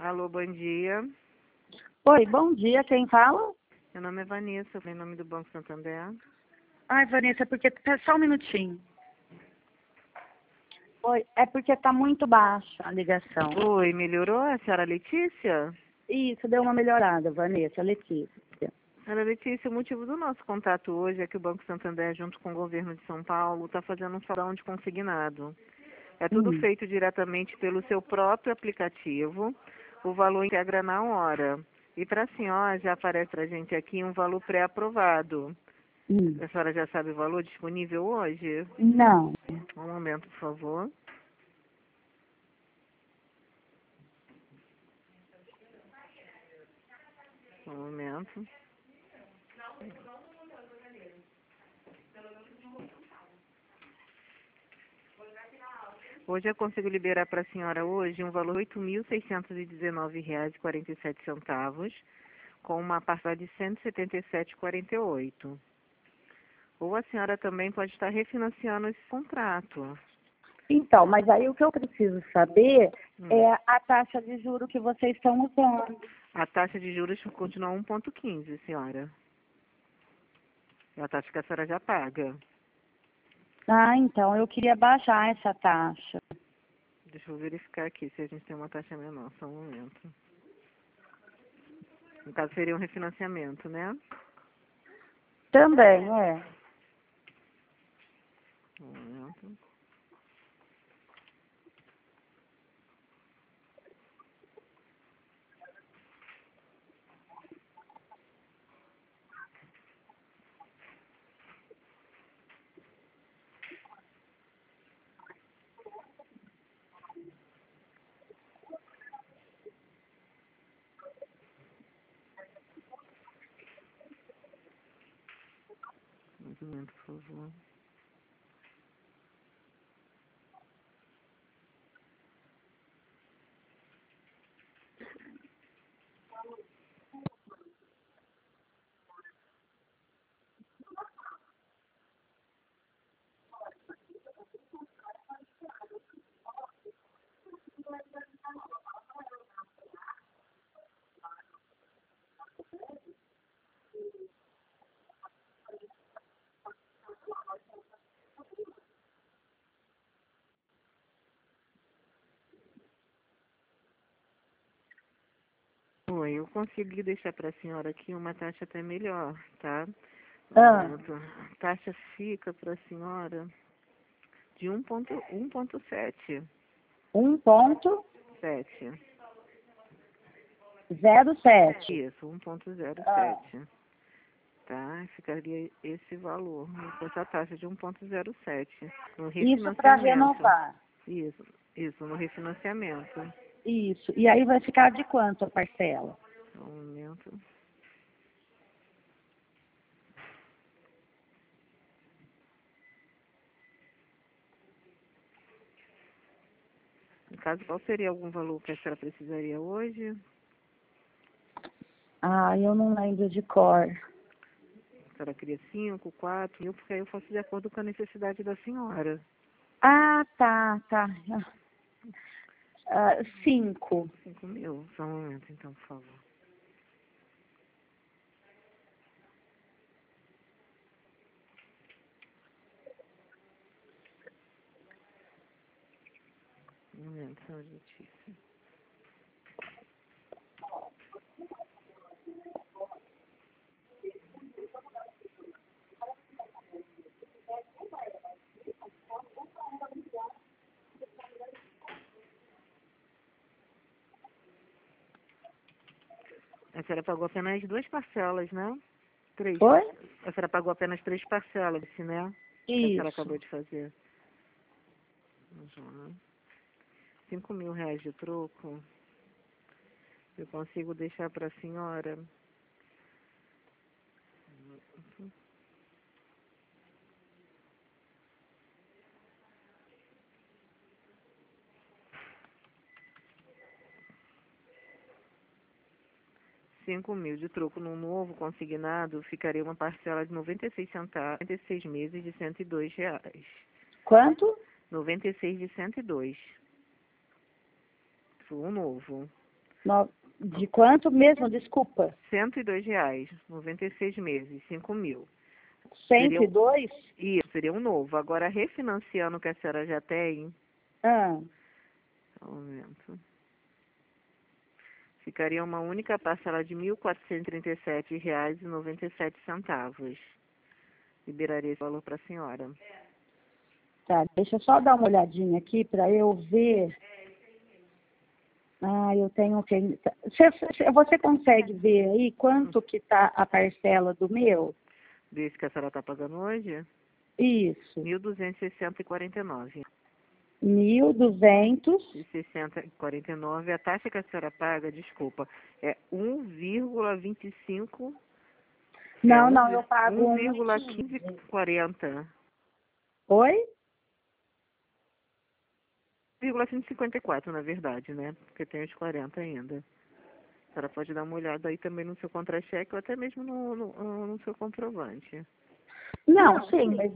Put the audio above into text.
Alô, bom dia. Oi, bom dia, quem fala? Meu nome é Vanessa, em nome do Banco Santander. Ai, Vanessa, porque só um minutinho. Oi, é porque tá muito baixa a ligação. Oi, melhorou a senhora Letícia? Isso, deu uma melhorada, Vanessa, Letícia. Senhora Letícia, o motivo do nosso contato hoje é que o Banco Santander, junto com o governo de São Paulo, está fazendo um salão de consignado. É tudo feito diretamente pelo seu próprio aplicativo, o valor integra na hora. E para a senhora, já aparece para a gente aqui um valor pré-aprovado. A senhora já sabe o valor disponível hoje? Não. Um momento, por favor. Um momento. Hoje eu consigo liberar para a senhora hoje um valor de R$ 8.619,47, com uma parcela de R$ 177,48. Ou a senhora também pode estar refinanciando esse contrato. Então, mas aí o que eu preciso saber é a taxa de juro que vocês estão usando. A taxa de juros continua 1,15, senhora. É a taxa que a senhora já paga. Ah, então, eu queria baixar essa taxa. Deixa eu verificar aqui se a gente tem uma taxa menor, só um momento. No caso, seria um refinanciamento, né? Também, é. Um momento. Um momento, por favor. Oi, eu consegui deixar para a senhora aqui uma taxa até melhor, tá? A taxa fica para a senhora de 1,7. 1,07. 7. Isso, 1,07. Tá? Ficaria esse valor, com essa taxa de 1,07 no Isso para refinanciamento. renovar. Isso, no refinanciamento. Isso. E aí vai ficar de quanto a parcela? Um momento. No caso, qual seria algum valor que a senhora precisaria hoje? Ah, eu não lembro de cor. A senhora queria 5, 4 mil, porque aí eu faço de acordo com a necessidade da senhora. Ah, tá. 5. 5 mil, só um momento então, por favor. Um momento, senhora Letícia. A senhora pagou apenas 2 parcelas, né? 3. Oi? A senhora pagou apenas 3 parcelas, né? Que a senhora Isso. acabou de fazer. Uhum. 5 mil reais de troco. Eu consigo deixar para a senhora. R$ 5.000 de troco no novo consignado, ficaria uma parcela de 96 centavos, 96 meses de R$ 102. Quanto? 96 de 102. Foi o novo. De quanto mesmo? Desculpa. R$ 102, 96 meses, 5.000. 102? Isso, seria um novo. Agora, refinanciando o que a senhora já tem, Ah, aumento. Ficaria uma única parcela de R$ 1.437,97. Liberaria esse valor para a senhora. tá. Deixa eu só dar uma olhadinha aqui para eu ver. Ah, eu tenho que... Você consegue ver aí quanto que tá a parcela do meu? Desse que a senhora está pagando hoje? Isso. R$ 1.260,49. 1.200. 60,49. A taxa que a senhora paga, desculpa, é 1,25. Não, eu pago 1,1540. Oi? 1,154, na verdade, né? Porque tem os 40 ainda. A senhora pode dar uma olhada aí também no seu contra-cheque ou até mesmo no seu comprovante. Não, sim, mas